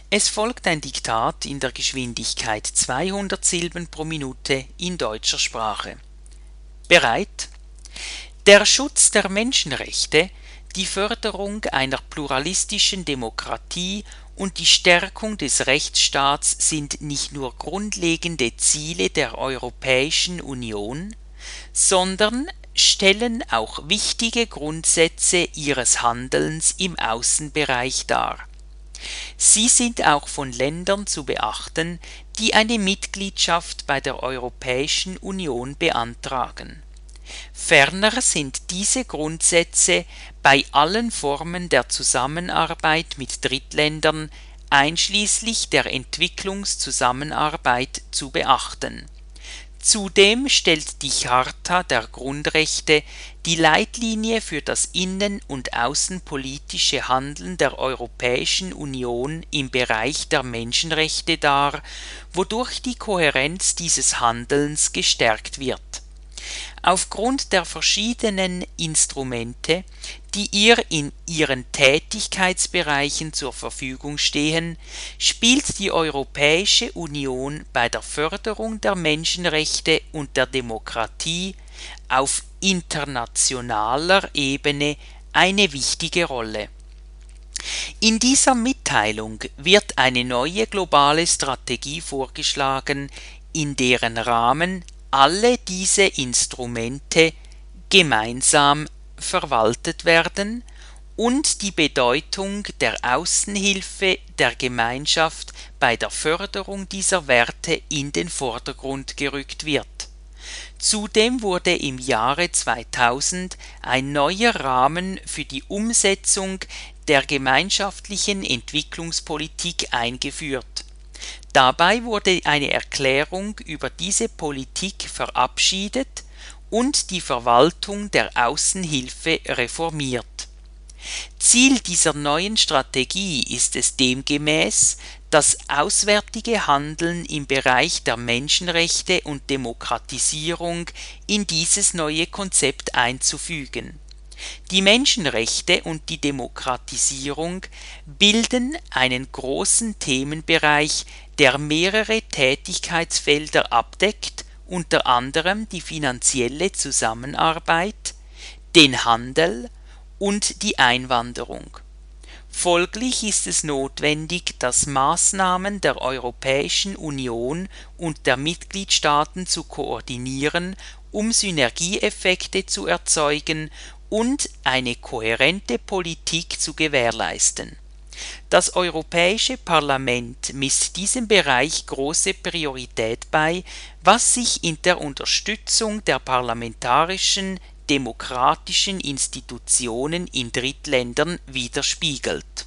Es folgt ein Diktat in der Geschwindigkeit 200 Silben pro Minute in deutscher Sprache. Bereit? Der Schutz der Menschenrechte, die Förderung einer pluralistischen Demokratie und die Stärkung des Rechtsstaats sind nicht nur grundlegende Ziele der Europäischen Union, sondern stellen auch wichtige Grundsätze ihres Handelns im Außenbereich dar. Sie sind auch von Ländern zu beachten, die eine Mitgliedschaft bei der Europäischen Union beantragen. Ferner sind diese Grundsätze bei allen Formen der Zusammenarbeit mit Drittländern, einschließlich der Entwicklungszusammenarbeit, zu beachten. Zudem stellt die Charta der Grundrechte die Leitlinie für das innen- und außenpolitische Handeln der Europäischen Union im Bereich der Menschenrechte dar, wodurch die Kohärenz dieses Handelns gestärkt wird. Aufgrund der verschiedenen Instrumente, die ihr in ihren Tätigkeitsbereichen zur Verfügung stehen, spielt die Europäische Union bei der Förderung der Menschenrechte und der Demokratie auf internationaler Ebene eine wichtige Rolle. In dieser Mitteilung wird eine neue globale Strategie vorgeschlagen, in deren Rahmen alle diese Instrumente gemeinsam verwaltet werden und die Bedeutung der Außenhilfe der Gemeinschaft bei der Förderung dieser Werte in den Vordergrund gerückt wird. Zudem wurde im Jahre 2000 ein neuer Rahmen für die Umsetzung der gemeinschaftlichen Entwicklungspolitik eingeführt. Dabei wurde eine Erklärung über diese Politik verabschiedet und die Verwaltung der Außenhilfe reformiert. Ziel dieser neuen Strategie ist es demgemäß, das auswärtige Handeln im Bereich der Menschenrechte und Demokratisierung in dieses neue Konzept einzufügen. Die Menschenrechte und die Demokratisierung bilden einen großen Themenbereich, der mehrere Tätigkeitsfelder abdeckt, unter anderem die finanzielle Zusammenarbeit, den Handel und die Einwanderung. Folglich ist es notwendig, dass Maßnahmen der Europäischen Union und der Mitgliedstaaten zu koordinieren, um Synergieeffekte zu erzeugen und eine kohärente Politik zu gewährleisten. Das Europäische Parlament misst diesem Bereich große Priorität bei, was sich in der Unterstützung der parlamentarischen, demokratischen Institutionen in Drittländern widerspiegelt.